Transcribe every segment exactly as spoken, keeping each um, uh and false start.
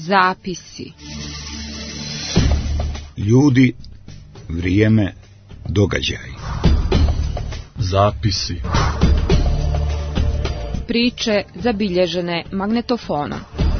Zapisi. Ljudi, vrijeme, događaj. Zapisi. Priče zabilježene magnetofonom.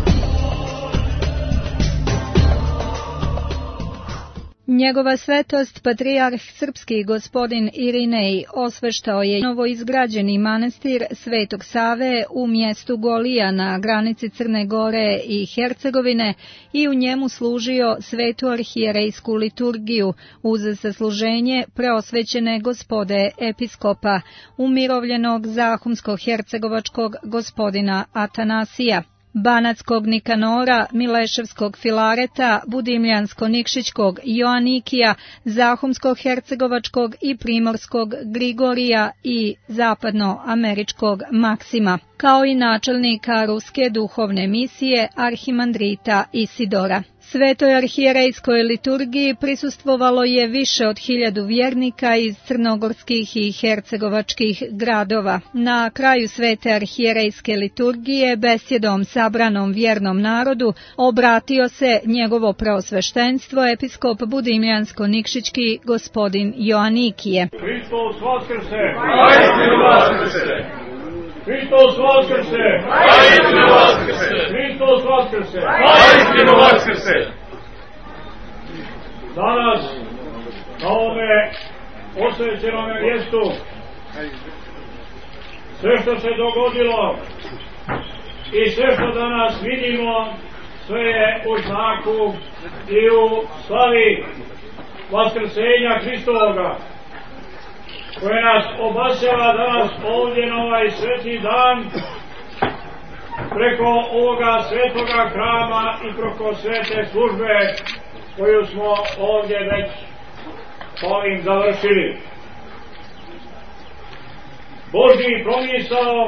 Njegova svetost, patrijarh srpski gospodin Irinej, osveštao je novoizgrađeni manastir Svetog Save u mjestu Golija na granici Crne Gore i Hercegovine i u njemu služio svetu arhijerejsku liturgiju uz sasluženje preosvećene gospode episkopa, umirovljenog zahumsko-hercegovačkog gospodina Atanasija, banatskog Nikanora, mileševskog Filareta, budimljansko-nikšićkog Joanikija, zahumsko-hercegovačkog i primorskog Grigorija i zapadnoameričkog Maksima, kao i načelnika ruske duhovne misije arhimandrita Isidora. Svetoj arhijerejskoj liturgiji prisustvovalo je više od hiljadu vjernika iz crnogorskih i hercegovačkih gradova. Na kraju svete arhijerejske liturgije besjedom sabranom vjernom narodu obratio se njegovo preosveštenstvo episkop budimljansko-nikšićki gospodin Joanikije. Hristos vaskrse! Istinu vaskrse! Hristos vaskrse! Istinu vaskrse! Hristos vaskrse! Istinu vaskrse! Danas na ovome osvećenome mjestu sve što se dogodilo i sve što danas vidimo, sve je u znaku i u slavi vaskrsenja Hristovoga, koje nas obasjava danas ovdje na ovaj sveti dan preko ovoga svetoga hrama i preko svete službe koju smo ovdje već ovim završili. Božji promisao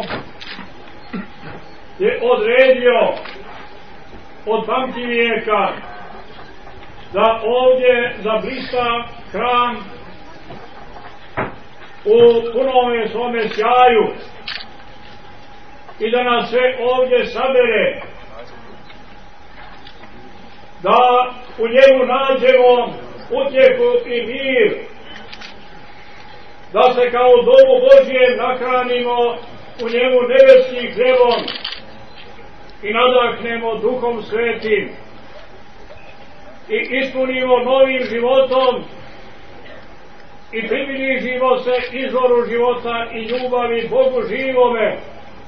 je odredio od pamtivijeka da ovdje zablista hram u punome svome sjaju i da nas sve ovdje sabere, da u njemu nađemo utjehu i mir, da se kao u domu Božjem nahranimo u njemu nebeskim hljebom i nadahnemo Duhom Svetim i ispunimo novim životom i približimo se izvoru života i ljubavi Bogu živome,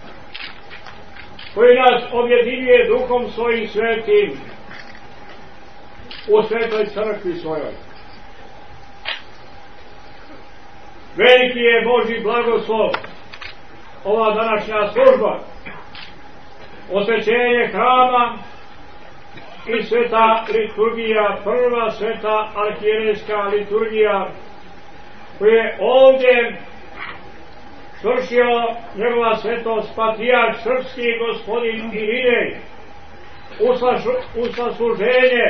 koji nas objedinjuje Duhom svojim svetim u svetoj crkvi svojoj. Veliki je Božji blagoslov ova današnja služba, osvećenje hrama i sveta liturgija, prva sveta arhijerejska liturgija, koji je ovdje svršio njegova svetost patrijarh srpski gospodin Irinej u sasluženje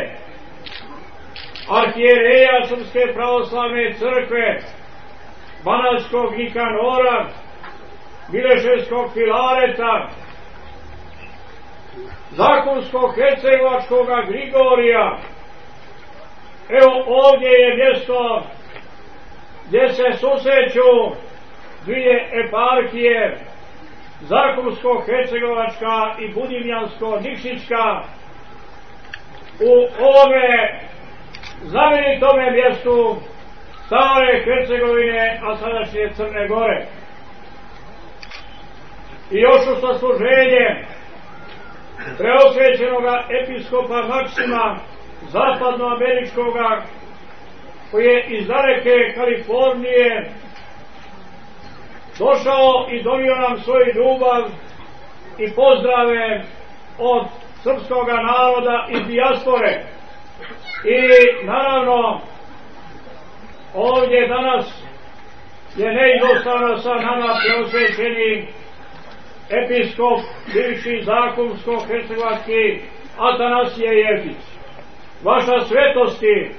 arhijereja Srpske pravoslavne crkve, banatskog Nikanora, mileševskog Filareta, zahumskog hercegovačkog Grigorija. Evo ovdje je mjesto gdje se susreću dvije eparhije, zahumsko-hercegovačka i budimljansko-nikšićka, u ovome znamenitome mjestu stare Hercegovine, a sadašnje Crne Gore. I još u sasluženje preosvećenoga episkopa Maksima, zapadnoameričkoga, koji je iz daleke Kalifornije došao i donio nam svoju ljubav i pozdrave od srpskoga naroda iz dijaspore. I naravno ovdje danas je neizostavno sa nama preosvećeni episkop, bivši zahumsko-hercegovački Atanasije Jefić. Vaša svetosti,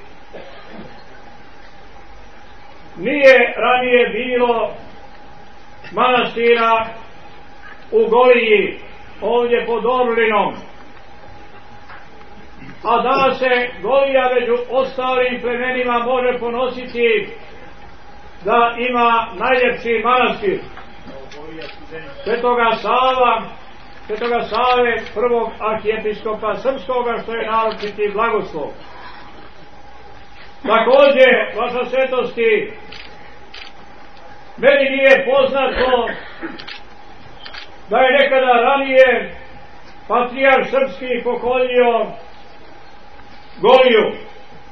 nije ranije bilo manastira u Goliji, ovdje pod Orlinom. a da se Golija među ostalim plemenima može ponositi da ima najljepši manastir Svetoga Sava, Svetoga Save, prvog arhijepiskopa srpskoga, što je naročiti blagoslov. Također, vaša svetosti, meni nije poznato da je nekada ranije patrijarh srpski pokolio Goliju,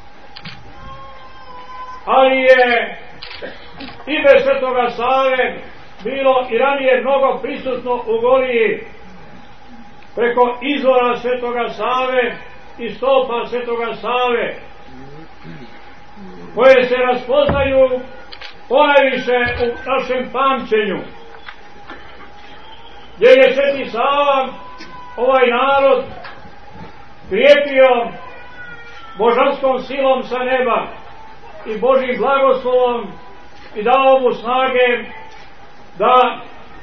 ali je ime Svetoga Save bilo i ranije mnogo prisutno u Goliji preko izvora Svetoga Save i stopa Svetoga Save, koje se raspoznaju ponajviše u našem pamćenju, gdje je Sveti Sava ovaj narod krijepio božanskom silom sa neba i Božjim blagoslovom i dao mu snage da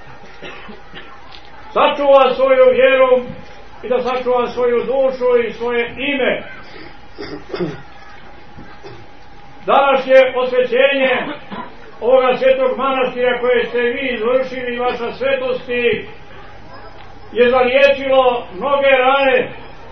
sačuva svoju vjeru i da sačuva svoju dušu i svoje ime. Današnje osvećenje ovoga svetog manastira koje ste vi izvršili, vaša svetosti, je zaliječilo mnoge rane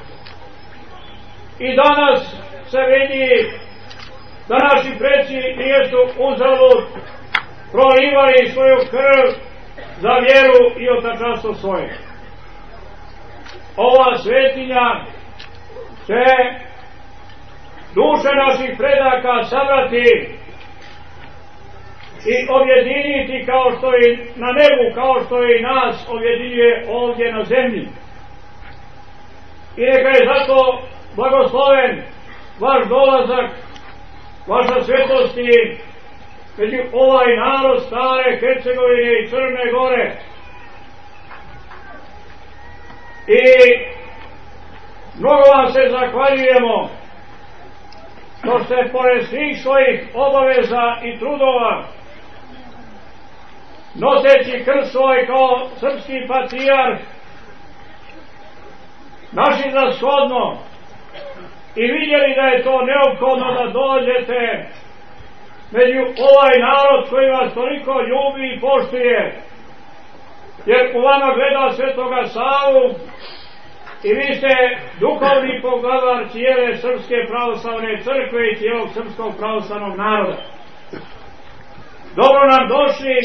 i danas se vidi da naši preci nijesu uzalud prolivali svoju krv za vjeru i otačanstvo svoje. Ova svetinja će duše naših predaka sabrati i objediniti kao što i na nebu, kao što i nas objedinjuje ovdje na zemlji. I neka je zato blagosloven vaš dolazak, vaša svetosti među ovaj narod stare Hercegovine i Crne Gore. I mnogo vam se zahvaljujemo što ste pored svih svojih obaveza i trudova, noseći krst svoj kao srpski patrijarh, našli za shodno i vidjeli da je to neophodno da dođete među ovaj narod koji vas toliko ljubi i poštuje, jer u vama gleda Svetoga Savu i vi ste duhovni poglavar cijele Srpske pravoslavne crkve i cijelog srpskog pravoslavnog naroda. Dobro nam došli,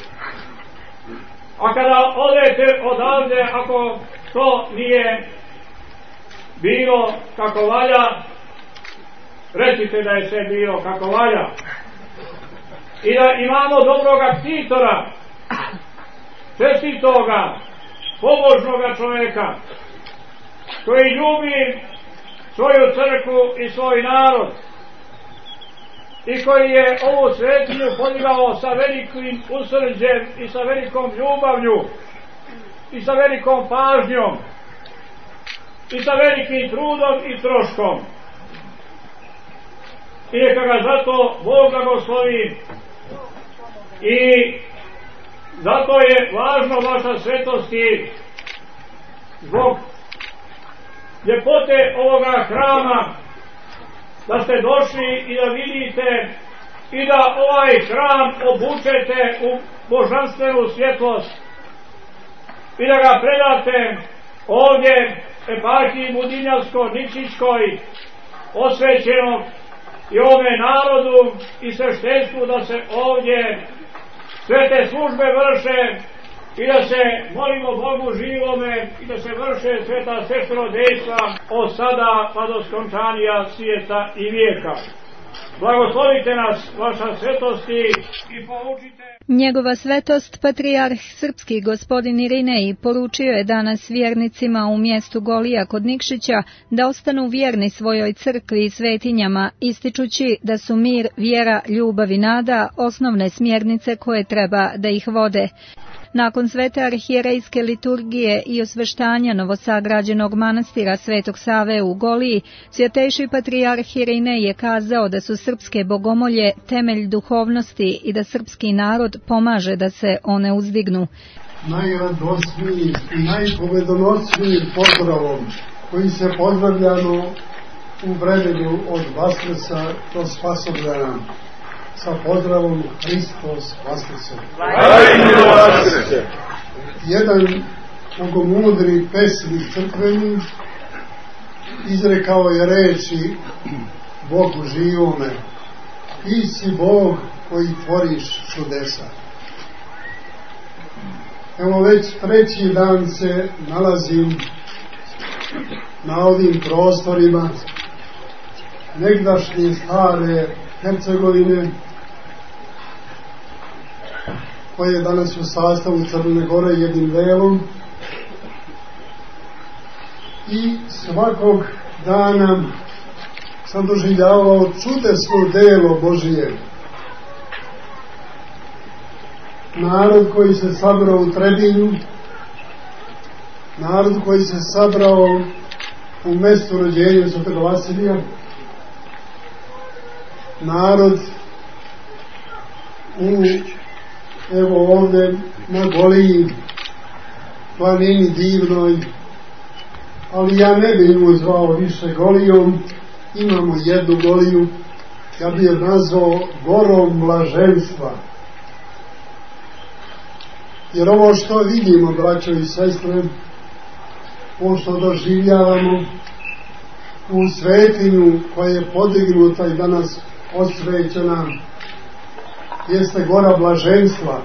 a kada odete odavde, ako to nije bilo kako valja, recite da je sve bilo kako valja. I da imamo dobroga ktitora, čestitoga, pobožnoga čovjeka, koji ljubi svoju crkvu i svoj narod i koji je ovu svetinju podigao sa velikim usrđem i sa velikom ljubavlju i sa velikom pažnjom i sa velikim trudom i troškom. I neka ga zato Bog blagoslovi. I zato je važno, vaša svetosti, zbog ljepote ovoga hrama, da ste došli i da vidite i da ovaj hram obučete u božanstvenu svjetlost i da ga predate ovdje eparhiji Budinjavsko-Nikšićkoj osvećenog i ovome narodu i sveštenstvu, da se ovdje sve te službe vrše i da se molimo Bogu živome i da se vrše sveta sveštenodejstva od sada pa do skončanja svijeta i vijeka. Blagoslovite nas, vaša svetosti, i poučite. Njegova svetost, patrijarh srpski gospodin Irinej, poručio je danas vjernicima u mjestu Golija kod Nikšića da ostanu vjerni svojoj crkvi i svetinjama, ističući da su mir, vjera, ljubav i nada osnovne smjernice koje treba da ih vode. Nakon svete arhijerejske liturgije i osveštanja novosagrađenog manastira Svetog Save u Goliji, svjetejši patrijarh Irinej je kazao da su srpske bogomolje temelj duhovnosti i da srpski narod pomaže da se one uzdignu. Najradosniji i najpobedonosniji pozdravom koji se pozdravljamo u vremenu od Vaskrsa do spasobrana sa pozdravom Hristos Vaskrse. Jedan bogomudri pesnik crkveni izrekao je reči Bogu živome: ti si Bog koji tvoriš čudesa. Evo već treći dan se nalazim na ovim prostorima negdašnje stare Hercegovine, koje je danas u sastavu Crne Gore jednim delom, i svakog dana sam doživljavao čudesno delo Božije. Narod koji se sabrao u Trebinju, narod koji se sabrao u mestu rođenja Svetog Vasilija, narod u, evo ovde na Goliji, planini divnoj, ali ja ne bih nju zvao više Golijom, imamo jednu Goliju, ja bih je nazvao Gorom blaženstva. Jer ovo što vidimo, braćo i sestre, ovo što doživljavamo u svetinju koja je podignuta i danas osvećena, jeste Gora blaženstva,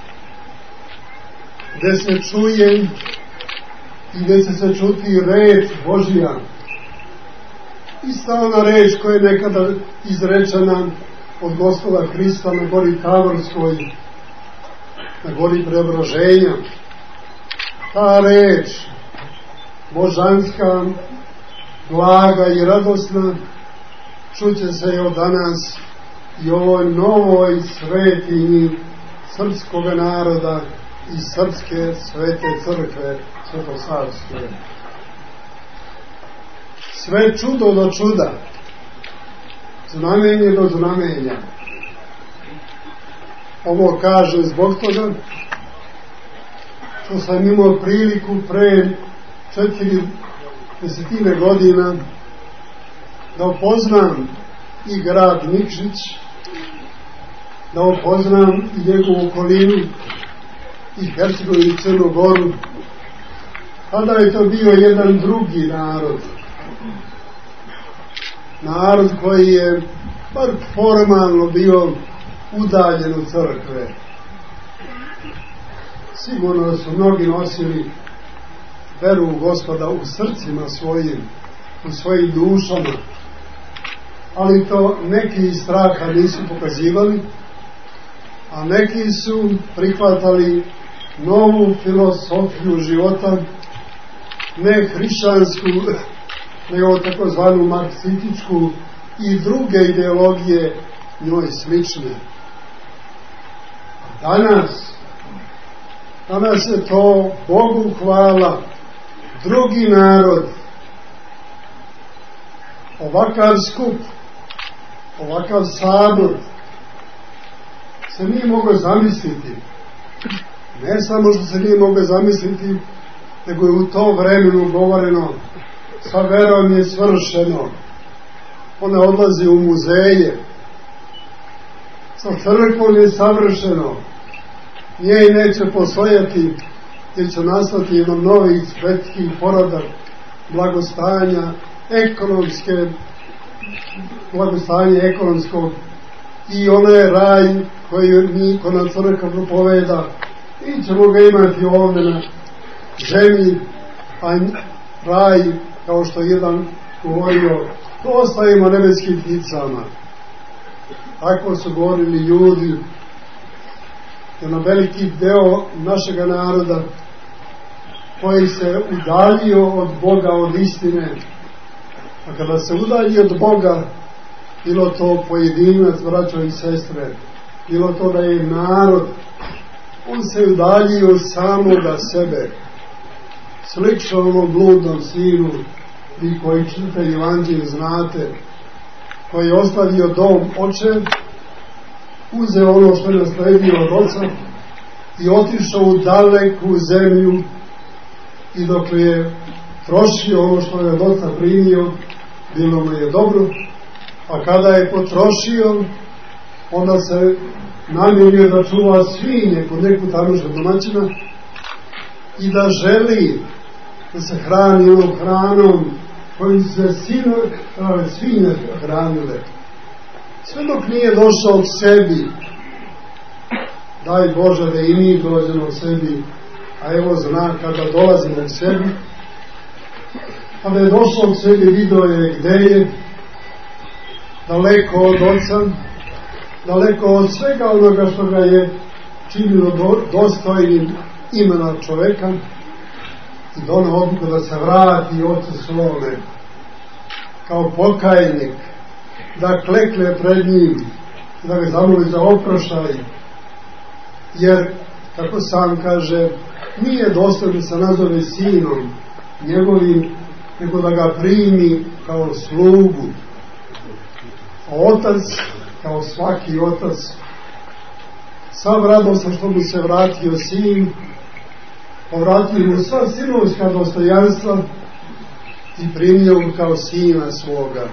gde se čuje i gde se se čuti reč Božija. Ista ona reč koja je nekada izrečena od Gospoda Hrista na Gori Tavorskoj, na Gori Preobraženja. Ta reč božanska, blaga i radosna čuće se od danas i ovoj novoj svetinji srpskog naroda i srpske svete crkve svetosavske. Sve čudo do čuda, znamenje do znamenja. Ovo kažem zbog toga što sam imao priliku pre četiri desetine godina da upoznam i grad Nikšić, da upoznam i njegovu okolinu i Hercegovinu i Crnu Goru. Tada je to bio jedan drugi narod, narod koji je bar formalno bio udaljen od crkve. Sigurno da su mnogi nosili veru u Gospoda u srcima svojim, u svojim dušama, ali to neki iz straha nisu pokazivali, a neki su prihvatali novu filosofiju života, ne hrišćansku, nego takozvanu marksističku i druge ideologije njoj slične. Danas, danas je to, Bogu hvala, drugi narod. Ovakav skup, ovakav sabor se nije mogao zamisliti. Ne samo što se nije mogao zamisliti, nego je u to vremenu govoreno: sa verom je svršeno. Ona odlazi u muzeje. Sa crkvom je savršeno. Njej neće postojati, jer će nastati jedan novi svetski poredak blagostanja, ekonomske, blagostanje ekonomskog, i onaj raj koji niko na crkva propoveda. Mi ćemo ga imati ovdje na zemlji, a raj, kao što jedan govorio, to ostavimo nebeskim pticama. Tako su govorili ljudi. Jedan veliki deo našega naroda koji se udaljio od Boga, od istine. A kada se udalji od Boga, bilo to pojedinac, braćo i sestre, bilo to da je narod, on se udaljio samoga sebe. Slično onom bludnom sinu, vi koji čitate Evanđelje znate, koji je ostavio dom očev, uzeo ono što je nasledio od oca i otišao u daleku zemlju, i dok je trošio ono što je od oca primio, bilo mu je dobro, a kada je potrošio, onda se namjerio da čuva svinje kod neku tamošnjeg domaćina i da želi da se hrani onom hranom kojim se sino, svinje hranile. Sve dok nije došao k sebi, daj Bože da i mi dođemo k sebi, a evo zna kada dolazimo k sebi, kada je došao k sebi, vidio je gde je, daleko od oca, daleko od svega onoga što ga je činilo do, dostojnim imena čoveka, i donao odluku da se vrati ocu svome kao pokajnik, da klekne pred njim, da ga zamoli za oproštaj, jer, kako sam kaže, nije dostojan da se nazove sinom njegovim, nego da ga primi kao slugu. A otac, kao svaki otac, sav radostan što mu se vratio sin, povratio mu sva sinovska dostojanstva i primio mu kao sina svoga.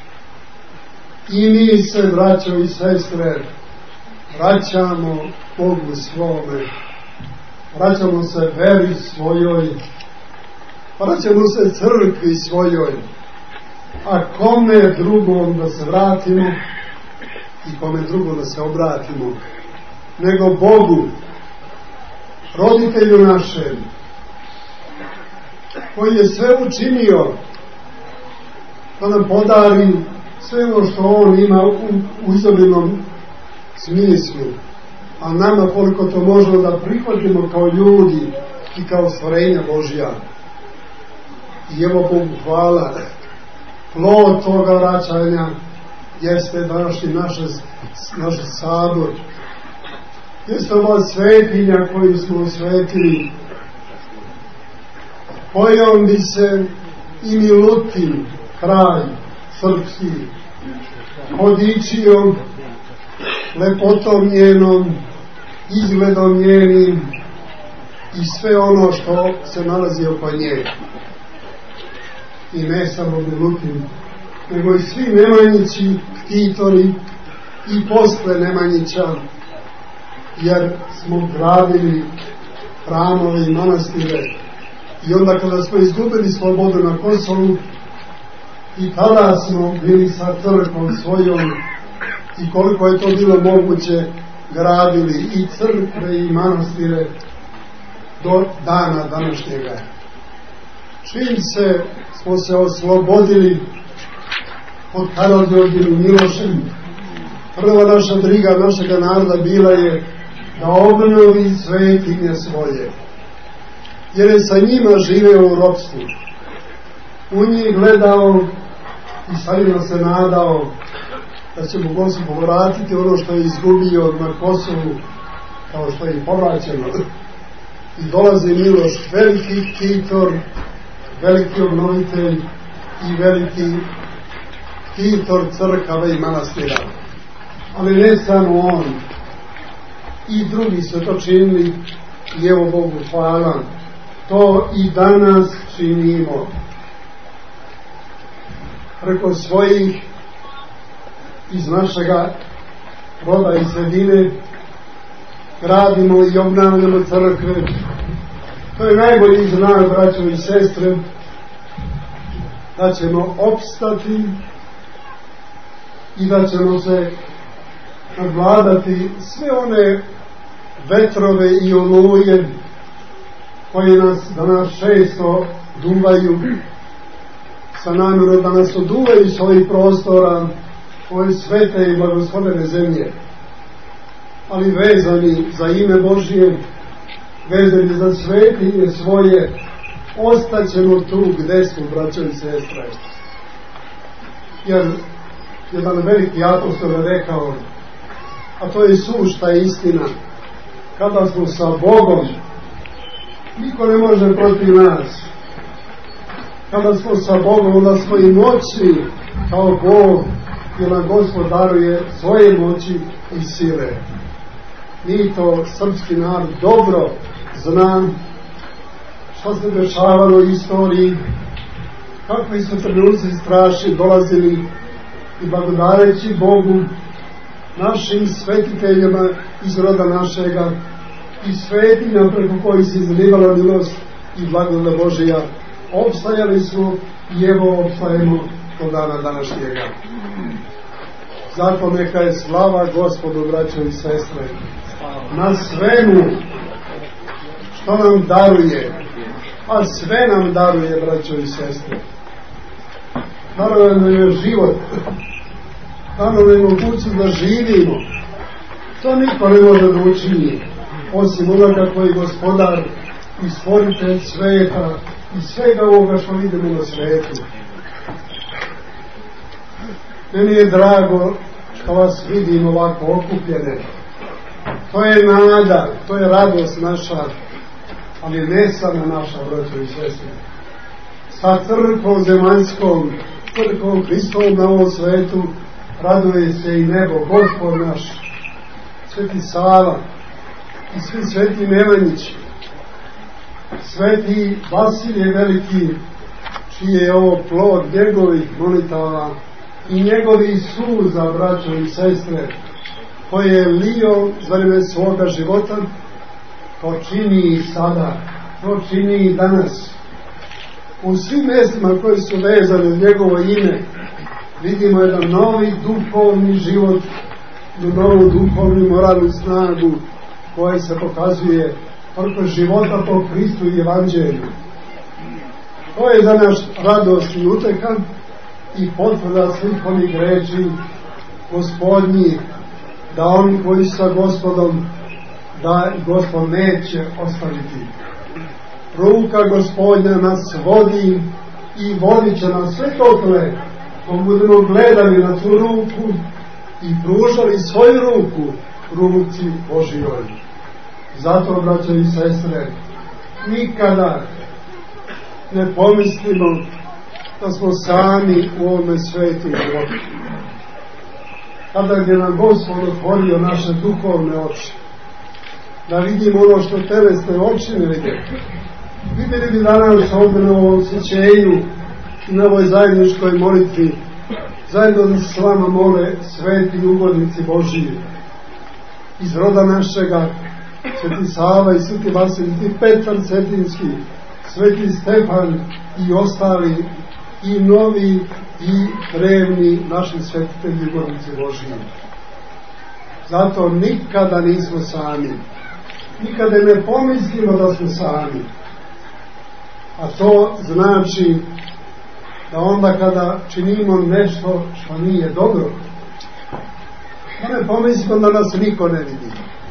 I mi se, braćo i sestre, vraćamo Bogu svome, vraćamo se veri svojoj, vraćamo se crkvi svojoj, a kome drugom da se vratimo i kome drugom da se obratimo, nego Bogu, roditelju našem, koji je sve učinio da nam podari sve ono što on ima u, u izobilnom smislu, a nama koliko to možemo da prihvatimo kao ljudi i kao stvorenja Božja. I evo Bogu hvala, plod toga vraćanja jeste današnji naš, naš sabor, jeste ova svetinja koju smo osvetili, kojom bi se i Milutin, kraj srpski, podičio lepotom njenom, izgledom njenim i sve ono što se nalazi oko nje. I ne samo Milutin, nego i svi Nemanjići, ktitori i posle Nemanjića, jer smo gradili hramove i manastire. I onda kada smo izgubili slobodu na Kosovu, i tada smo bili sa crkvom svojom, i koliko je to bilo moguće, gradili i crkve i manastire do dana današnjega. Čim se smo se oslobodili od Karađorđevim Milošem, prva naša briga našega naroda bila je da obnovi svetinje svoje, jer je sa njima živeo u ropstvu. U njih gledao i savjeno se nadao da će mu Gospod vratiti ono što je izgubio na Kosovu, kao što je i povraćeno. I dolazi Miloš, veliki ktitor, veliki obnovitelj i veliki ktitor crkava i manastira. Ali ne samo on, i drugi su to činili, i evo Bogu hvala, to i danas činimo. Preko svojih iz našega roda i sredine gradimo i obnavljamo crkve. To je najbolji znak, braćo i sestre, da ćemo opstati i da ćemo se nadvladati sve one vetrove i oluje koje nas danas često duvaju, sa namjerom da nas oduvaju iz ovih prostora, ove svete i blagoslovene zemlje, ali vezani za ime Božije, vezani za svetinje svoje, ostaćemo tu gde smo, braćo i sestre. Jer jedan veliki apostol je rekao, a to je sušta istina, kada smo sa Bogom, niko ne može protiv nas. Kada smo sa Bogom, onda smo i moćni kao Bog, jer nam Gospod daruje svoje moći i sile. Mi to, srpski narod, dobro zna što se dešavalo u istoriji, kakvi su trenuci strašni dolazili i blagodareći Bogu, našim svetiteljima iz roda našega i svetinja preko kojih se izlivala milost i blagodat Božija, opstajali smo i evo opstajemo do dana današnjega. Zato neka je slava Gospodu, braćo i sestre, na svemu što nam daruje, a sve nam daruje, braćo i sestre. Daruje nam je život, daruje nam mogućnost da živimo. To niko ne može da učini, osim onoga koji je gospodar i stvoritelj sveta i svega ovoga što vidimo na svetu. Meni je drago što vas vidim ovako okupljene. To je nada, to je radost naša, ali ne samo naša, braćo i sestre. Sa crkvom zemaljskom, crkvom Hristovom na ovom svetu raduje se i nebo, Gospod naš, Sveti Sava i svi sveti Nemanjići, Sveti Vasilije Veliki, čiji je ovo plod njegovih molitava i njegovih suza, braćo i sestre, koje je lio za vreme svoga života. To čini i sada, to čini i danas. U svim mjestima koji su vezane uz njegovo ime vidimo jedan novi duhovni život, novu duhovnu moralnu snagu koja se pokazuje preko života po Hristu i Evanđelju. To je za naš radost i uteka i potvrda svih onih reči Gospodnji, da oni koji su sa Gospodom, da Gospod neće ostaviti. Ruka Gospodnja nas vodi i vodit će nas sve dokle ko budemo gledali na tu ruku i pružali svoju ruku ruci Božijoj. Zato, braćo i sestre, nikada ne pomislimo da smo sami u ovome svetu životu. Kada je nam Gospod otvorio naše duhovne oči, da vidimo ono što telesne oči ne vide, vidjeli bi danas ovdje na ovom sjećenju i na ovoj zajedničkoj molitvi, zajedno da se s vama mole sveti ugodnici Božiji iz roda našega, Sveti Sava i Sveti Vasilij, Sveti Petar Cetinski, Sveti Stefan i ostali i novi i drevni naši svetitelji i ugodnici Božiji. Zato nikada nismo sami, nikada ne pomislimo da smo sami, a to znači da onda kada činimo nešto što nije dobro, da ne pomislimo da nas niko ne vidi.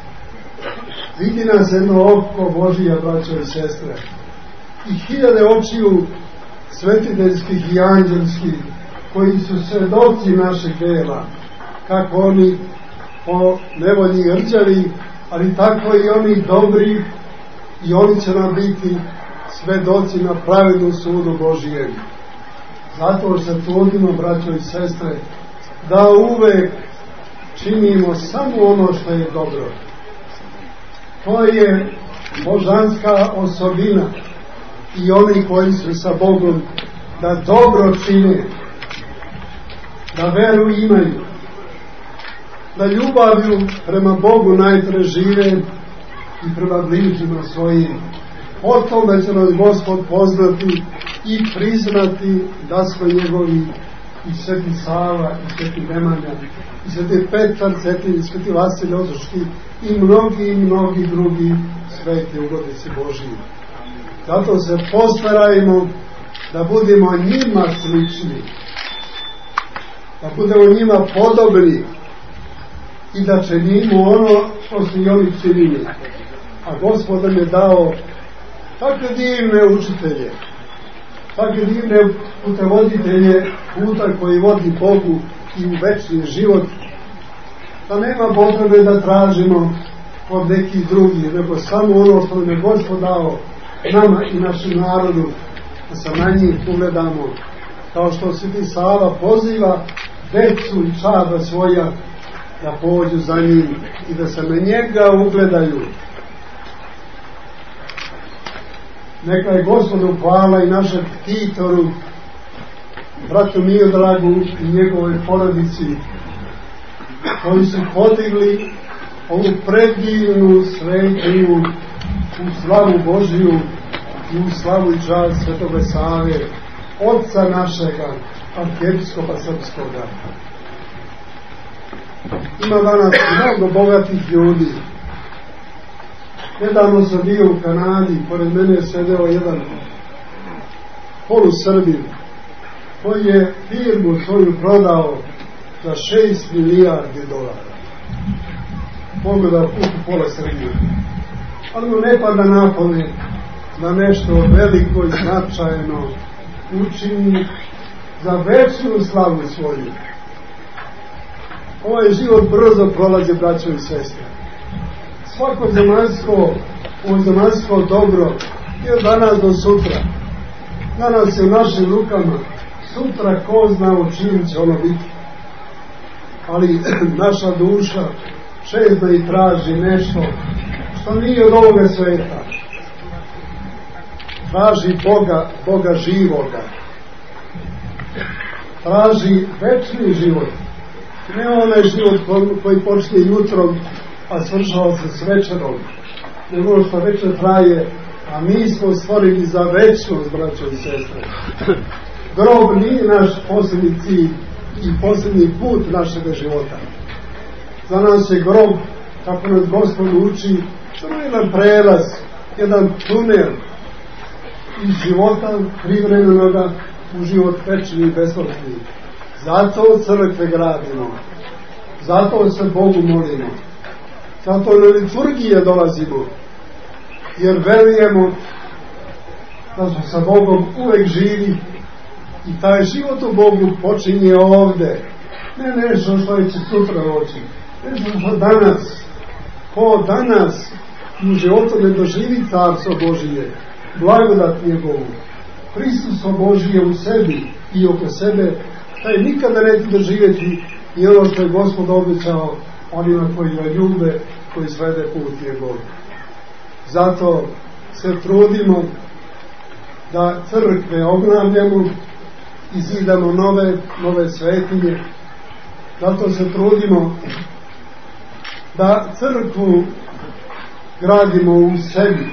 Vidi nas jedno oko Božija, braćo i sestre, i hiljade očiju svetiteljskih i anđelskih koji su svedoci našeg dela, kako oni po nevolji rđavi, ali tako i oni dobri, i oni će nam biti svedoci na pravednom sudu Božijem. Zato se trudimo, braćo i sestre, da uvek činimo samo ono što je dobro. To je božanska osobina i oni koji su sa Bogom, da dobro čine, da veru imaju, da ljubavlju prema Bogu najpre žive i prema bližnjima svojim. O tome će nas Gospod poznati i priznati da smo njegovi, i Sveti Sava, i Sveti Nemanja, i Sveti Petar Cetinski, i Sveti Vasilij Ozoški, i mnogi, i mnogi drugi sveti ugodnici Božiji. Zato se postarajmo da budemo njima slični, da budemo njima podobni i da činimo ono što su i oni činili. A Gospod nam je dao takve divne učitelje, takve divne putevoditelje puta koji vodi Bogu i u večni život, da nema potrebe da tražimo od nekih drugih, nego samo ono što nam je Gospod dao nama i našem narodu, da se na njih ugledamo, kao što Sveti Sava poziva decu i čada svoja da pođu za njim i da se na njega ugledaju. Neka je Gospodu hvala i našem Titoru bratu Miodragu i njegovoj porodici, koji su podigli ovu predivnu svetinju u slavu Božiju i u slavu i čast Svetoga Save, oca našega, arhijepiskopa srpskoga. Ima danas mnogo bogatih ljudi. Nedavno sam bio u Kanadi, pored mene je sedeo jedan polusrbin koji je firmu svoju prodao za šest milijardi dolara. Mogu da kupi pola Srbije. Ali mu ne pada na pamet da nešto veliko i značajno učini za večnu slavu svoju. Ovaj život brzo prolazi, braćo i sestre. Svako zemaljsko, ovo zemaljsko dobro je od danas do sutra. Danas je u našim rukama, sutra ko zna u čim će ono biti. Ali naša duša šezna i traži nešto što nije od ovoga sveta. Traži Boga, Boga živoga. Traži večni život. Ne onaj život koji počne jutrom, a svršava se s večerom. Nego što večer traje, a mi smo stvorili za večnost, braćo i sestre. Grob nije naš posljednji cilj i posljednji put našeg života. Za nas je grob, kako nas Gospod uči, samo jedan prelaz, jedan tunel iz života privremenoga u život večni i besmrtni. Zato crkve gradimo, zato se Bogu molimo, zato na liturgije dolazimo, jer verujemo da su sa Bogom uvek živi i taj život u Bogu počinje ovde, ne nešto što će sutra doći, nešto što danas, ko danas u životu ne doživi carstvo Božije, blagodat njegovu, prisustvo Božije u sebi i oko sebe, taj nikada neće doživjeti i ono što je Gospod obećao onima koji ga ljube, koji slede put njegov. Zato se trudimo da crkve obnavljamo i zidamo nove, nove svetinje. Zato se trudimo da crkvu gradimo u sebi.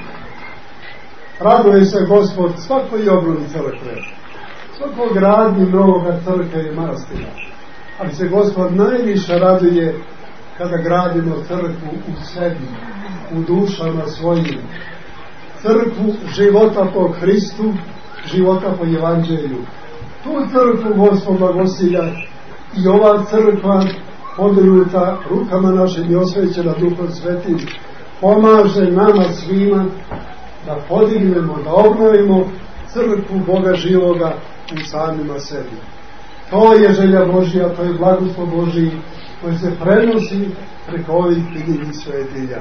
Raduje se Gospod svakoj obnovi crkve, svakoj gradnji novoga crkve i manastira. Ali se Gospod najviše raduje kada gradimo crkvu u sebi, u dušama svojim. Crkvu života po Hristu, života po Evanđelju. Tu crkvu Gospod blagosilja i ova crkva podinuta rukama našim i osvećena Duhom Svetim pomaže nama svima da podignemo, da obnovimo crkvu Boga živoga u samima sebi. To je želja Božja, to je blagoslov Božji koji se prenosi preko ovih knjigi svetilja.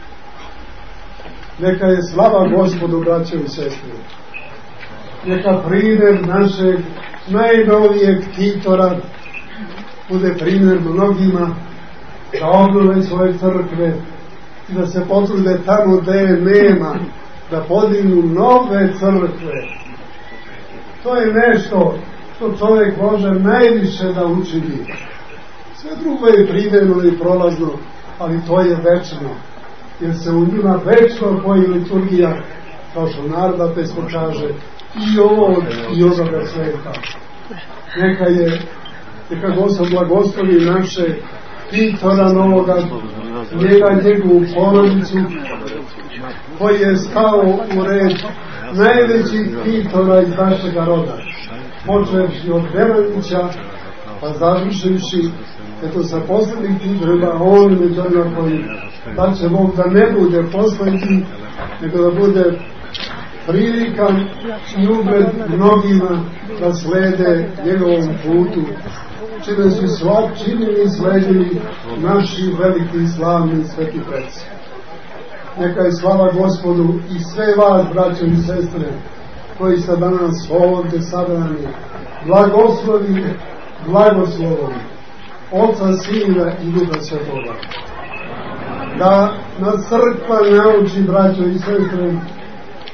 Neka je slava Gospodu, braćo i sestre. Neka primjer našeg najnovijeg Titora bude primjer mnogima da obnove svoje crkve i da se potrude tamo gde je nema, da podignu nove crkve. To je nešto što čovjek može najviše da učini. Sve drugo je privremeno i prolazno, ali to je večno, jer se u njima večno poji liturgija, kao što narodna pesma kaže, i ovog i onoga sveta. Neka je, neka Gospod blagoslovi naše Titora novoga, njega, njegovu porodicu, koji je stao u red najvećih Titora iz našega roda, počevši od Veranića, pa završivši eto sa poslednjih Titorima, on među onima koji da će Bog da ne bude poslednji, nego da bude prilika i ugled mnogima da slede njegovom putu, čime su sva činili i sledili naši veliki i slavni sveti preci. Neka je slava Gospodu i sve vas, braćo i sestre, koji ste danas ovdje sabrani, blagoslovi blagoslovom Oca, Sina i Duha Svetoga. Da nas crkva nauči, braćo i sestre,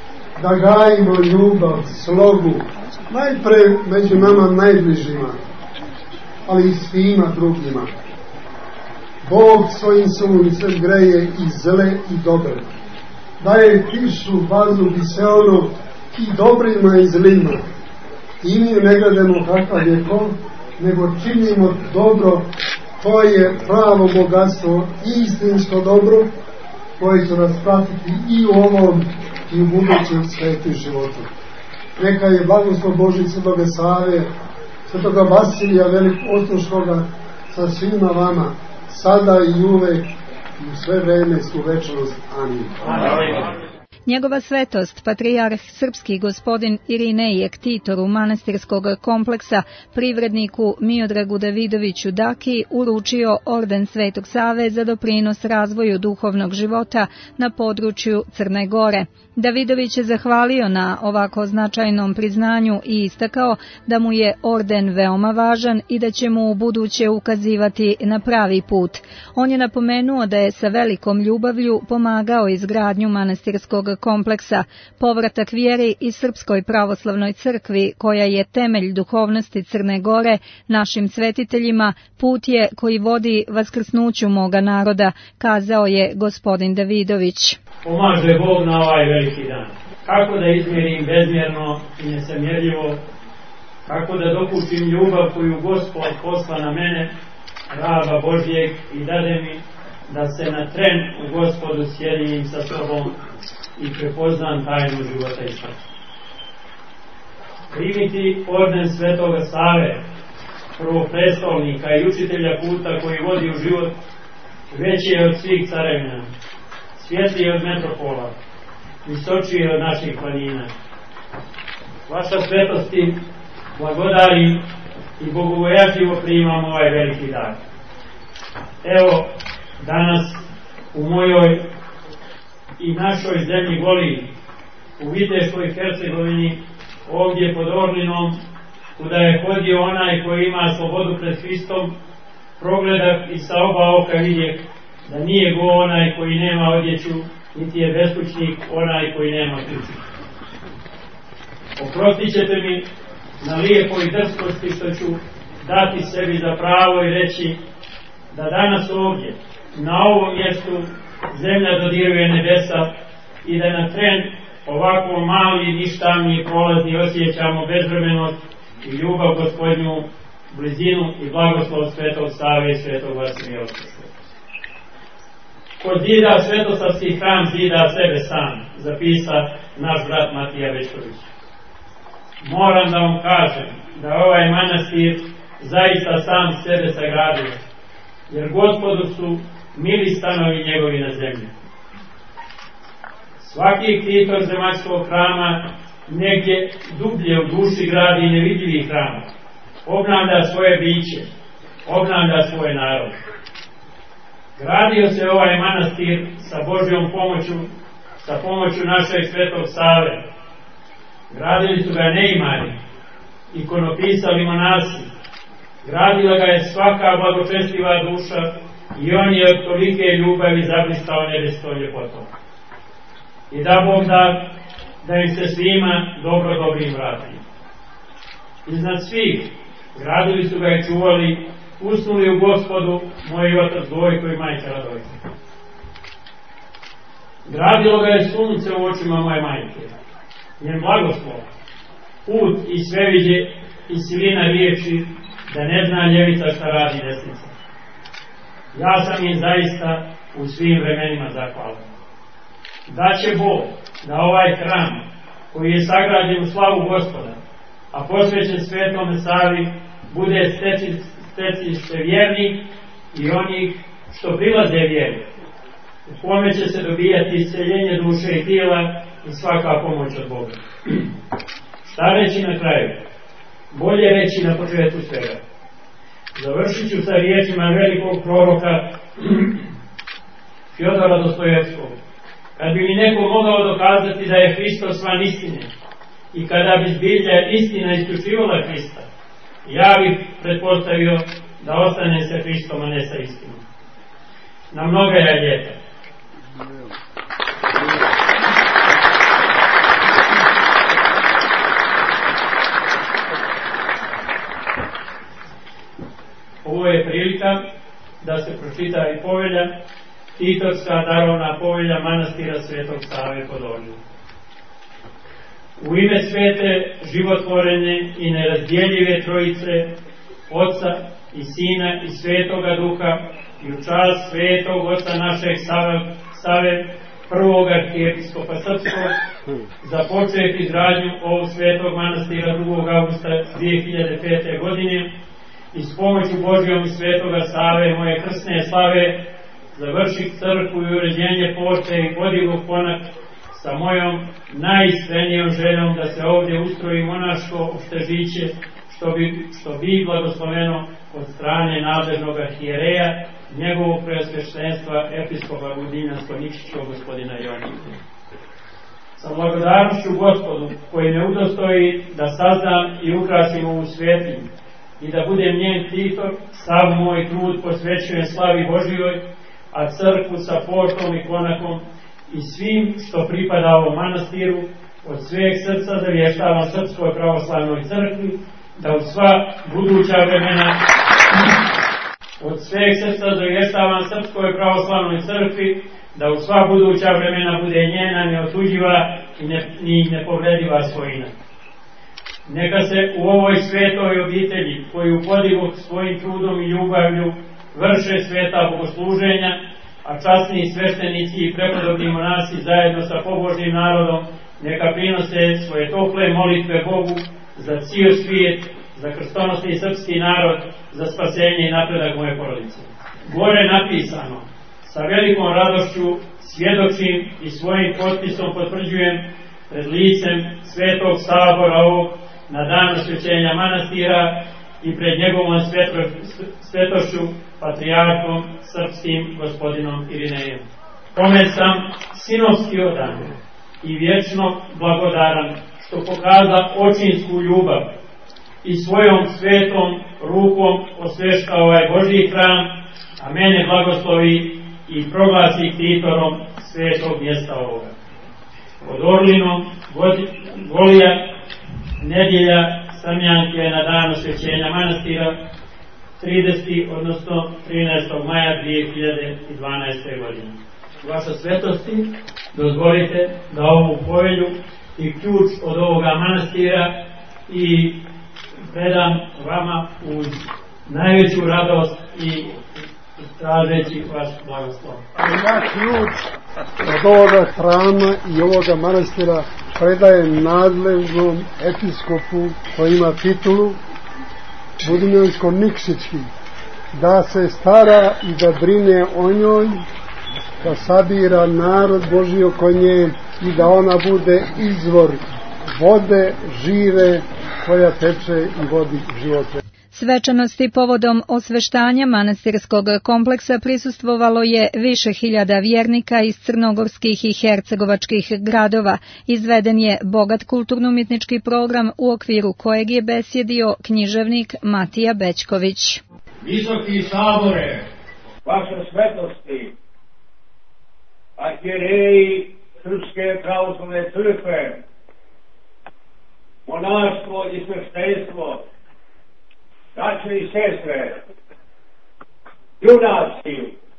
da gajimo ljubav, slogu, najpre među nama najbližima, ali i svima drugima. Bog svojim suncem greje i zle i dobre, daje kišu, vazduh i sve ono i dobrima i zlima. I mi ne gledamo kakav je ko, nego činimo dobro. To je pravo bogatstvo, istinsko dobro, koje će nas pratiti i u ovom i u budućem svetu i životu. Neka je blagoslov Božji Svetoga Save, Svetoga Vasilija Velikoostroškoga sa svima vama, sada i uvek i u sve vreme u večnost. Amin. Amin. Njegova svetost, patrijarh srpski gospodin Irinej Ektitoru manastirskog kompleksa, privredniku Miodragu Davidoviću Daki, uručio orden Svetog Save za doprinos razvoju duhovnog života na području Crne Gore. Davidović je zahvalio na ovako značajnom priznanju i istakao da mu je orden veoma važan i da će mu u buduće ukazivati na pravi put. On je napomenuo da je sa velikom ljubavlju pomagao izgradnju manastirskog kompleksa, povratak vjeri i Srpskoj pravoslavnoj crkvi, koja je temelj duhovnosti Crne Gore, našim svetiteljima, put je koji vodi vaskrsnuću moga naroda, kazao je gospodin Davidović. Pomaže Bog na ovaj veliki dan. Kako da izmjerim bezmjerno i nesamjerljivo, kako da dokučim ljubav koju Gospod posla na mene, raba Božjeg, i dade mi da se na tren u Gospodu sjedinjim sa sobom i prepoznam tajnu života i smrti. Primiti orden Svetoga Save, prvopredstavnika i učitelja puta koji vodi u život, veći je od svih carevina, svjetliji od metropola, visočiji od naših planina. Vaša svetosti, blagodarim i bogobojažljivo primam ovaj veliki dar. Evo, danas u mojoj i našoj zemlji Goliji, u Viteškoj Hercegovini, ovdje pod Orlinom, kuda je hodio onaj koji ima slobodu pred Hristom, progledah i sa oba oka vidjeh da nije go onaj koji nema odjeću, niti je beskućnik onaj koji nema kuću. Oprostit ćete mi na lijepoj drskosti što ću dati sebi za pravo i reći da danas ovdje, na ovom mjestu, zemlja dodiruje nebesa i da na tren ovako mali, ništavni, prolazni osjećamo bezvremenost i ljubav Gospodnju, blizinu i blagoslov Svetog Save i Svetog Vasilija Ostroškog. Kod zida svetosavski hram zida sebe sam, zapisa naš brat Matija Večković. Moram da vam kažem da ovaj manastir zaista sam sebe sagradio, jer Gospodu su mili stanovi njegovi na zemlji. Svaki ktitor zemaljskog hrama negdje dublje u duši gradi nevidljivi hram, obnavlja svoje biće, obnavlja svoj narod. Gradio se ovaj manastir sa Božjom pomoću, sa pomoću našeg Svetog Save. Gradili su ga neimani, ikonopisali monasi, gradila ga je svaka blagočestiva duša i on je od tolike ljubavi zablistao nebeskom ljepotom. I da Bog da, da im se svima dobro dobrim vrati. Iznad svih gradili su ga i čuvali, usnuli u Gospodu moj otac Gojko i majka Radojka. Gradilo ga je sunce u očima moje majke, njen blagoslov, put i sveviđe i silina riječi, da ne zna ljevica šta radi desnica. Ja sam im zaista u svim vremenima zahvalan. Da će Bog da ovaj hram, koji je sagrađen u slavu Gospoda, a posvećen Svetome Savi, bude stecište vjernih i onih što prilaze vjeri, u kome će se dobijati isceljenje duše i tijela i svaka pomoć od Boga. Šta reći na kraju? Bolje reći na početku svega. Završit ću sa riječima velikog proroka Fjodora Dostojevskog. Kad bi mi neko mogao dokazati da je Hristos van istine i kada bi zbilja istina isključivala Hrista, ja bih pretpostavio da ostane sa Hristom, a ne sa istinom. Na mnoga je ljeta. prilika da se pročita i povelja, Titovska darovna povelja manastira Svetog Save pod Orlom. U ime svete, životvorene i nerazdjeljive Trojice, Oca i Sina i Svetoga Duha, i u čast Svetog Oca našeg Save, Save prvog arhijepiskopa Srpskog, započeti izgradnju ovog svetog manastira drugog avgusta dvije hiljade pete. godine i s pomoću Božjom i Svetoga Save, moje krsne slave, završiti crkvu i uređenje pošte i podigu konak sa mojom najiskrenijom željom da se ovdje ustroji monaško opštežiće, što bi, što bi blagosloveno od strane nadležnog arhijereja, njegovog preosveštenstva episkopa Budinjansko-Nikšićkog gospodina Jonika. Sa blagodarnošću Gospodu, koji me udostoji da saznam i ukrasim ovu svetinju i da budem njen titor, sav moj trud posvećujem slavi Božijoj, a crkvu sa poštom i konakom i svim što pripada ovom manastiru, od sveg srca zavještavam Srpskoj pravoslavnoj crkvi, da u sva buduća vremena od sveg srca zavještavam Srpskoj pravoslavnoj crkvi, da u sva buduća vremena bude njena neotuđiva i ne, ni nepovrediva svojina. Neka se u ovoj svetoj obitelji, koju podigu svojim trudom i ljubavlju vrše sveta bogosluženja, a časni sveštenici i prepodobni monasi zajedno sa pobožnim narodom neka prinose svoje tople molitve Bogu za cijel svijet, za krstonosni srpski narod, za spasenje i napredak moje porodice. Gore napisano, sa velikom radošću svjedočim i svojim potpisom potvrđujem pred licem Svetog Sabora ovog na dan osvećenja manastira i pred njegovom svetošću patrijarhom srpskim gospodinom Irinejem, kome sam sinovski odan i vječno blagodaran što pokaza očinsku ljubav i svojom svetom rukom osvešta ovaj Božji hram, a mene blagoslovi i proglasi titorom svetog mjesta ovoga. Pod Orlinom Golija, nedjelja Samjanke na dan osvećenja manastira tridesetog odnosno trinaestog maja dvije hiljade dvanaeste. godine. Vaša svetosti, dozvolite da ovu povelju i ključ od ovoga manastira i predam vama uz najveću radost i tražeći vaš blagoslov. Ja ključ od ovoga hrama i ovoga manastira predajem nadležnom episkopu koji ima titulu Budinjansko-Nikšićki, da se stara i da brine o njoj, da sabira narod Božji oko nje i da ona bude izvor vode žive koja teče i vodi živote. Svečanosti povodom osveštanja manastirskog kompleksa prisustvovalo je više hiljada vjernika iz crnogorskih i hercegovačkih gradova. Izveden je bogat kulturno-umjetnički program u okviru kojeg je besjedio književnik Matija Bećković. Visoki sabore, vaše svetosti, arhijereji Srpske pravoslavne crkve, monaštvo i sveštenstvo, braće i sestre, junaci,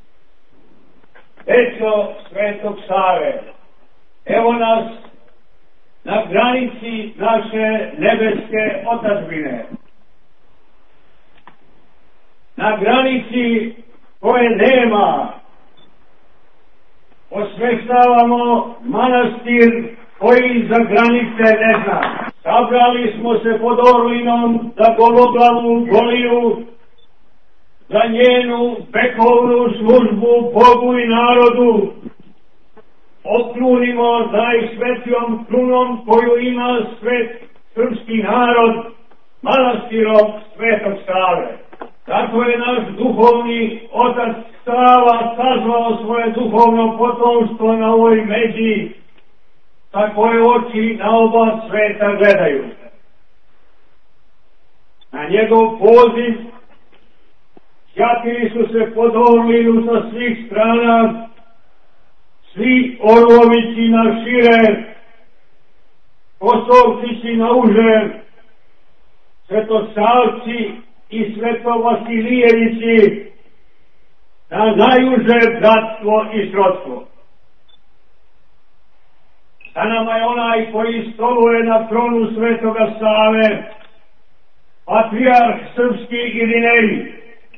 deco Svetog Save, evo nas na granici naše nebeske otadžbine, na granici koje nema. Osveštavamo manastir koji za granice ne zna. Sabrali smo se pod Orlinom za gologlavu Goliju, za njenu vekovnu službu Bogu i narodu. Okrunimo najsvetijom krunom koju ima svet srpski narod, manastirom Svetog Save. Tako je naš duhovni otac Sava sazvao svoje duhovno potomstvo na ovoj međi, sa koje oči na oba sveta gledaju. Na njegov poziv sjatili su se pod Orlinu sa svih strana, svi orlovići na šire, kosovčići na uže, svetosavci i Svetovasilijevići na najuže bratstvo i srodstvo. Sa nama je onaj koji stoluje na tronu Svetoga Save, patrijarh srpski Irinej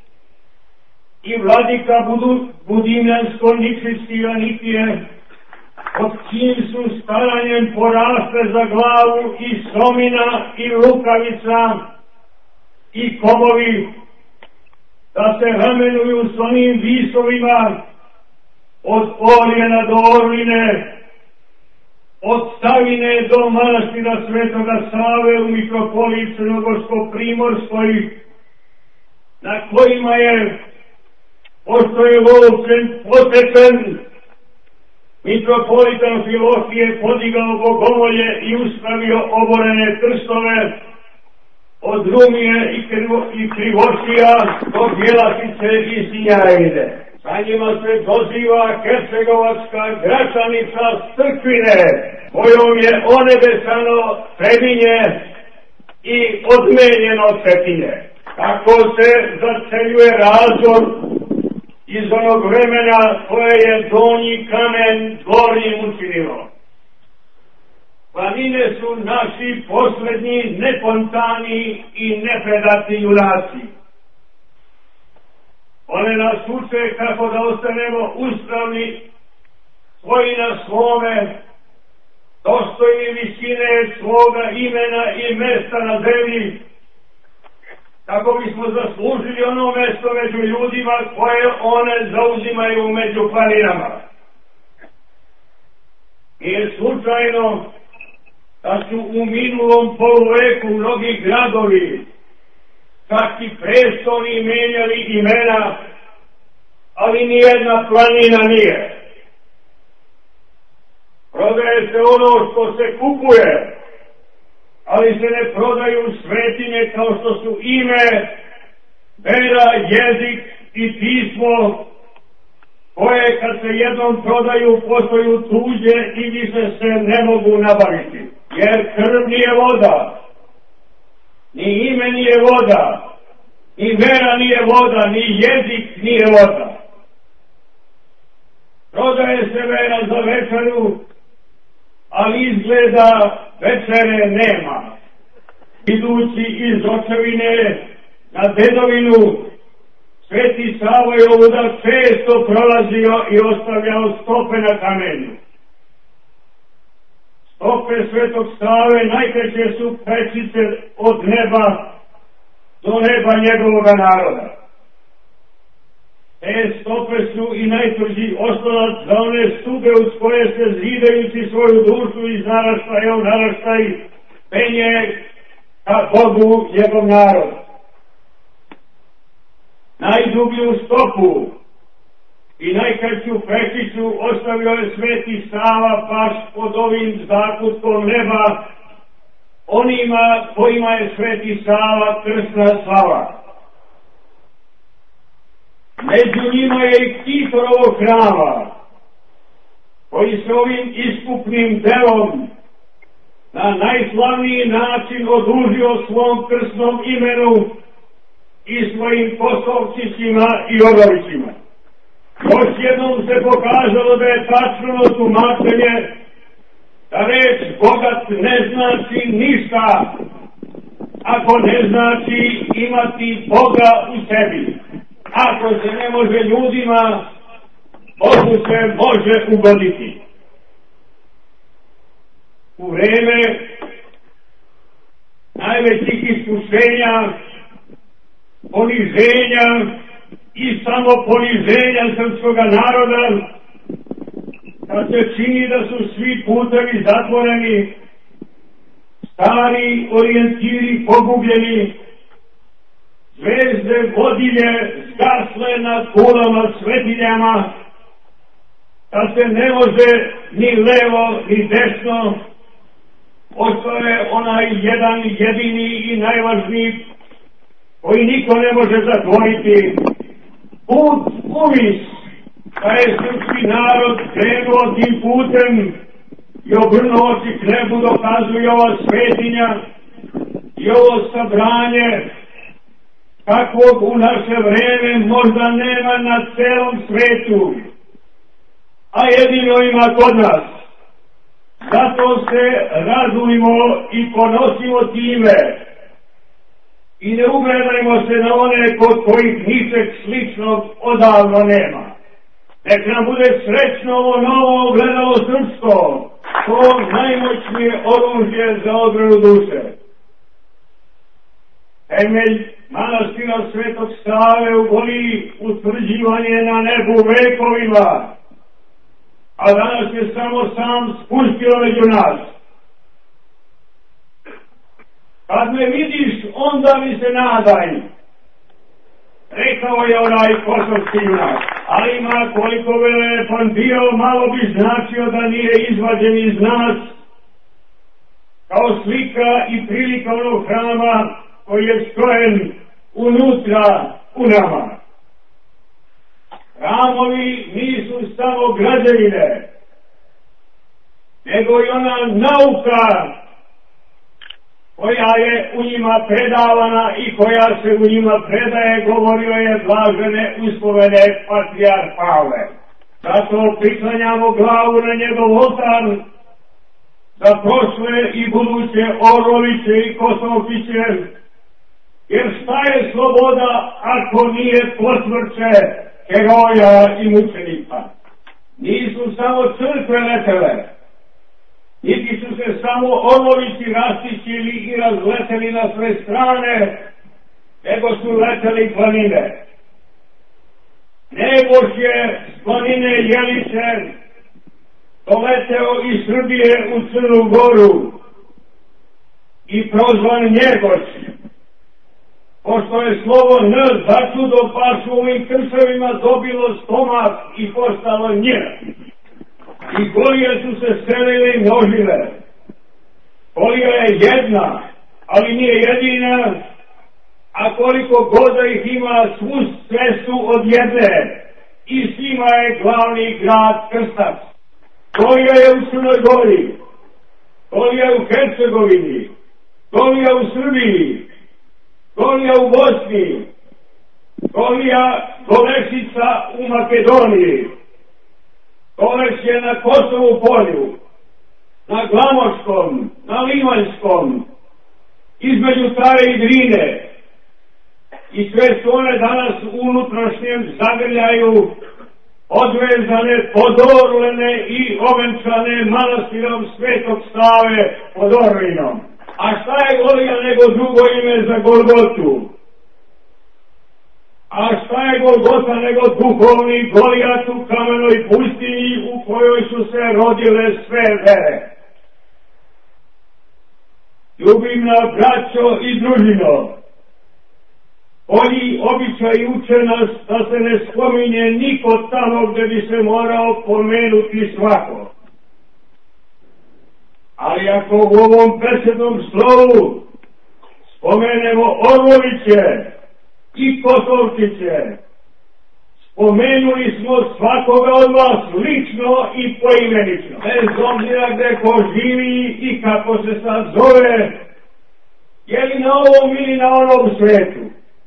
i vladika Budu, Budimljansko-Nikšićki Anikije, od čim su staranjem poraste za glavu i somina i lukavica i komovi, da se ramenuju s onim visovima od Orjena do Orline, od Stavine do manastira Svetoga Save u mitropoliji Crnogorsko-Primorskoj, na kojima je, pošto je Volčen potečen, mitropolitan Filohije podigao bogomolje i uspravio oborene krstove od Rumije i, krivo, i Krivošija do Bjelasice i Sinjajine. Sa njima se doziva Hercegovačka gračanica Crkvine, kojom je onebesano Trebinje i odmenjeno Cetinje. Kako se zaceljuje razor iz onog vremena koje je donji kamen gornjim učinilo. Planine su naši poslednji nepontani i nepredati junaci. One nas uče kako da ostanemo uspravni, svoji na svome, dostojni visine svoga imena i mesta na zemlji, kako bismo zaslužili ono mesto među ljudima koje one zauzimaju među planinama. Nije slučajno da su u minulom poluveku mnogi gradovi, čak i prestoni, menjali imena, ali nijedna planina nije. Prodaje se ono što se kupuje, ali se ne prodaju svetinje kao što su ime, vera, jezik i pismo, koje kad se jednom prodaju postaju tuđe i više se ne mogu nabaviti. Jer krv nije voda, ni ime nije voda, ni vera nije voda, ni jezik nije voda. Prodaje se vera za večeru, ali izgleda večere nema. Idući iz očevine na dedovinu, Sveti Savo je ovuda često prolazio i ostavljao stope na kamenju. Stope Svetog Save najkraće su pečice od neba do neba njegovoga naroda. Te stope su i najtvrđi oslonac za one stube uz koje se zidajući svoju dušu iz naraštaja u naraštaj penje ka Bogu njegov narod. Najdublju stopu i najkraću pečicu ostavio je Sveti Sava baš pod ovim zakutkom neba onima kojima je Sveti Sava krsna slava. Među njima je i ktitor ovog hrama, koji se ovim iskupnim delom na najslavniji način odužio svom krsnom imenu i svojim poslovčićima i odovićima. Još jednom se pokazalo da je tačno tumačenje da reč bogat ne znači ništa ako ne znači imati Boga u sebi. Ako se ne može ljudima, Bogu se može ugoditi. U vreme najvećih iskušenja, poniženja i samo poniženja srpskoga naroda, kad se čini da su svi putevi zatvoreni, stari orijentiri pogubljeni, zvezde vodilje zgasle nad kulama svetiljama, da se ne može ni levo ni desno, ostao je onaj jedan jedini i najvažniji koji niko ne može zatvoriti, put uvis, da je srpski narod krenuo tim putem i obrnuo oči k nebu, dokazuje ova svetinja i ovo sabranje kakvog u naše vreme možda nema na celom svetu, a jedino ima kod nas. Zato se razumimo i ponosimo time i ne ugledajmo se na one kod kojih ničeg sličnog odavno nema. Nek nam bude srećno ovo novo ogledalo srpsko, to najmoćnije oružje za odbranu duše. Temelj manastira Svetog Save u Goliji utvrđivanje na nebu vekovima, a danas je samo sam spustio među nas. Kad me vidiš, onda mi se nadaj, rekao je onaj kosovski junak, ali ima koliko velepan bio, malo bi značio da nije izvađen iz nas, kao slika i prilika onog hrama koji je skrojen unutra u nama. Hramovi nisu samo građevine, nego i ona nauka koja je u njima predavana i koja se u njima predaje, govorio je blažene uspomene patrijarh Pavle. Zato priklanjamo glavu na njegov oltar za prošle i buduće Orloviće i Kosovkiće, jer šta je sloboda ako nije posmrće heroja i mučenika? Nisu samo crkve letele, niti su se samo Orlovići rastićili i razleteli na sve strane, nego su leteli planine. Nebož je s planine Jelice doleteo iz Srbije u Crnu Goru i prozvan Njegoš, pošto je slovo N začudo baš u ovim krševima dobilo stomak i postalo nje. I Golije su se selile i množile. Golija je jedna, ali nije jedina, a koliko god da ih ima, svu sve su od jedne i svima je glavni grad Krstac. Golija je u Crnoj Gori, Golija je u Hercegovini, Golija u Srbiji, Golija u Bosni, Golija Golešica u Makedoniji, Goleš je na Kosovu polju, na Glamoškom, na Limanjskom, između Tare i Drine, i sve su one danas u unutrašnjem zagrljaju odvezane, podorlene i ovenčane manastirom Svetog Save pod Orlinom. A šta je Golija nego drugo ime za Golgotu? A šta je Golgota nego duhovni Golijat u kamenoj pustinji u kojoj su se rodile sve vere? Ljubimna braćo i družino, ovi običaji uče nas da se ne spominje niko tamo gde bi se morao pomenuti svako. Ali ako u ovom besednom slovu spomenemo Orloviće i Kosovčiće, spomenuli smo svakoga od vas lično i poimenično, bez obzira gde ko živi i kako se sad zove, je li na ovom ili na onom svetu.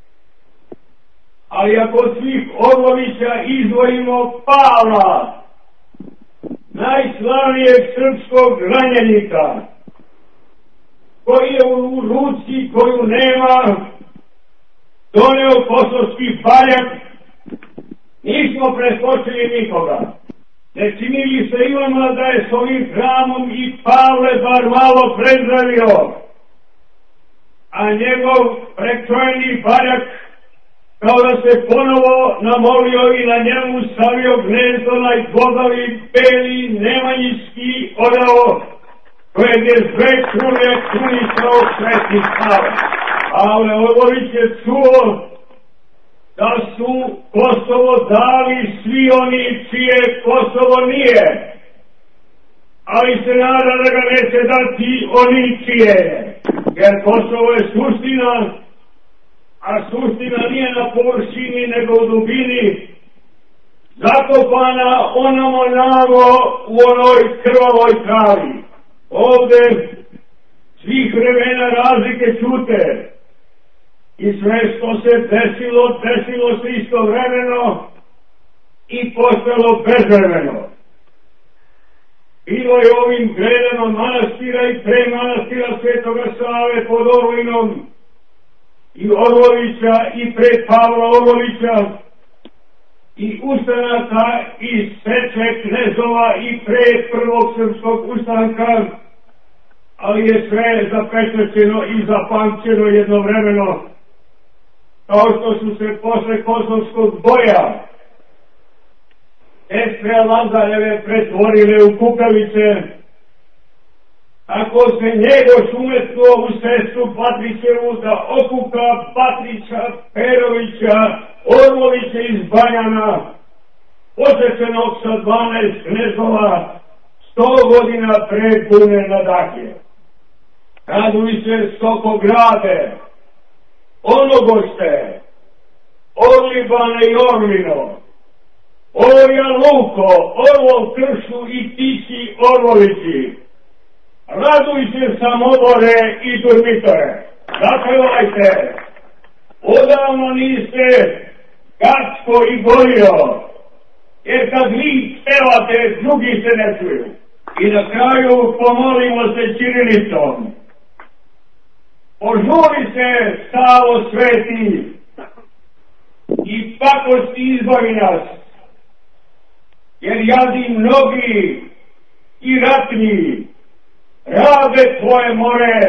Ali ako od svih Orlovića izdvojimo Pavla, najslavnijeg srpskog ranjenika, koji je u ruci koju nema doneo kosovski baljak, nismo preskočili nikoga. Ne čini li se Ivana da je s ovim hramom i Pavle bar malo prezdravio, a njegov prekrojeni baljak kao da se ponovo namolio i na njemu stavio gnezdo najbogavi beli nemanjinski odao, kojeg je sve krune krunisao Sveti Sava. Pavle Orlović je čuo da su Kosovo dali svi oni čije Kosovo nije, ali se nada da ga neće dati oni čije je, jer Kosovo je suština, a suština nije na površini nego u dubini, zakopana onamo namo u onoj krvavoj travi. Ovde svih vremena razlike čute i sve što se desilo, desilo se istovremeno i postalo bezvremeno. Bilo je ovim gredama manastira i pre manastira Svetoga Save pod Orlinom i Orlovića i pre Pavla Orlovića i ustanaka i seče knezova i pre prvog srpskog ustanka, ali je sve zapečećeno i zapamćeno jednovremeno, kao što su se posle Kosovskog boja Estre Lazareve pretvorile u kukavice, ako se Njegoš umetnuo u sestru Patrićevu da okuka Patrića, Perovića, Orlovića iz Banjana, posečenog sa dvanaest knezova, sto godina pre Bune na Dakije. Raduj se Stokograde, Onogošte, Orlibane i Orlino, Orja Luko, Orlov Kršu i Tići Orlovići. Raduj se Samobore i Durmitore. Zapevajte. Odavno niste Gacko i Gorio, jer kad vi pevate, drugi se ne čuju. I na kraju pomolimo se ćirilicom. Požuri se, Savo Sveti, i pakosti izbavi nas, jer jadi mnogi i ratni rabe tvoje more,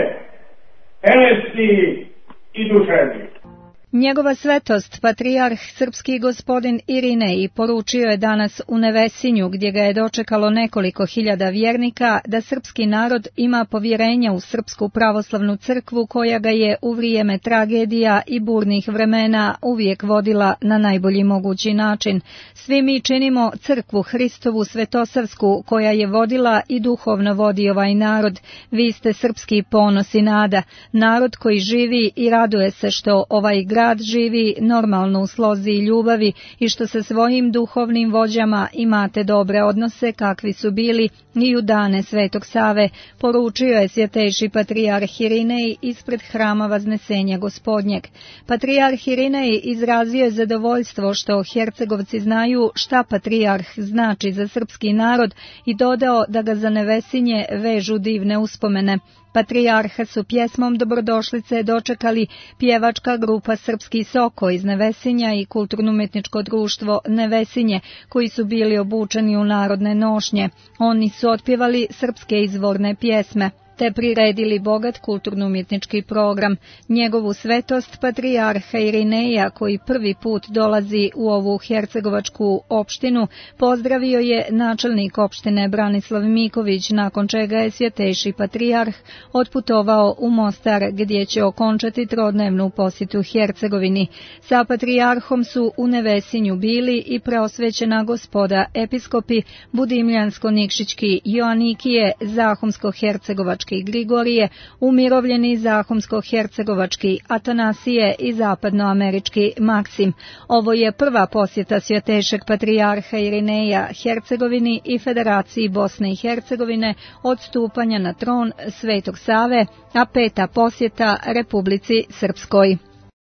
telesni i duševni. Njegova svetost, patrijarh srpski gospodin Irinej, poručio je danas u Nevesinju, gdje ga je dočekalo nekoliko hiljada vjernika, da srpski narod ima povjerenja u Srpsku pravoslavnu crkvu, koja ga je u vrijeme tragedija i burnih vremena uvijek vodila na najbolji mogući način. Svi mi činimo crkvu Hristovu svetosavsku, koja je vodila i duhovno vodi ovaj narod. Vi ste srpski ponos i nada, narod koji živi i raduje se što ovaj grad grad živi normalno u slozi i ljubavi i što sa svojim duhovnim vođama imate dobre odnose kakvi su bili i u dane Svetog Save, poručio je svjetejši patrijarh Irinej ispred hrama Vaznesenja Gospodnjeg. Patrijarh Irinej izrazio je zadovoljstvo što Hercegovci znaju šta patrijarh znači za srpski narod i dodao da ga za Nevesinje vežu divne uspomene. Patrijarha su pjesmom dobrodošlice dočekali pjevačka grupa Srpski Soko iz Nevesinja i kulturno-umjetničko društvo Nevesinje, koji su bili obučeni u narodne nošnje. Oni su otpjevali srpske izvorne pjesme te priredili bogat kulturno-umjetnički program. Njegovu svetost patrijarha Irineja, koji prvi put dolazi u ovu hercegovačku opštinu, pozdravio je načelnik opštine Branislav Miković, nakon čega je svjetejši patrijarh otputovao u Mostar, gdje će okončati trodnevnu posjetu Hercegovini. Sa patrijarhom su u Nevesinju bili i preosvećena gospoda episkopi Budimljansko-Nikšićki Joanikije, Zahumsko-Hercegovački Grigorije, umirovljeni Zahumsko-Hercegovački Atanasije i zapadnoamerički Maksim. Ovo je prva posjeta svjetejšeg patrijarha Irineja Hercegovini i Federaciji Bosne i Hercegovine od stupanja na tron Svetog Save, a peta posjeta Republici Srpskoj.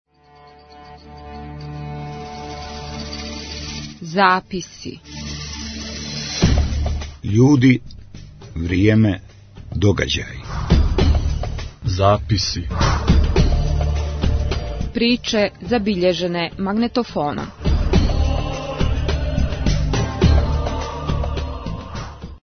Zapisi. Ljudi, vrijeme, događaj. Zapisi. Priče zabilježene magnetofonom.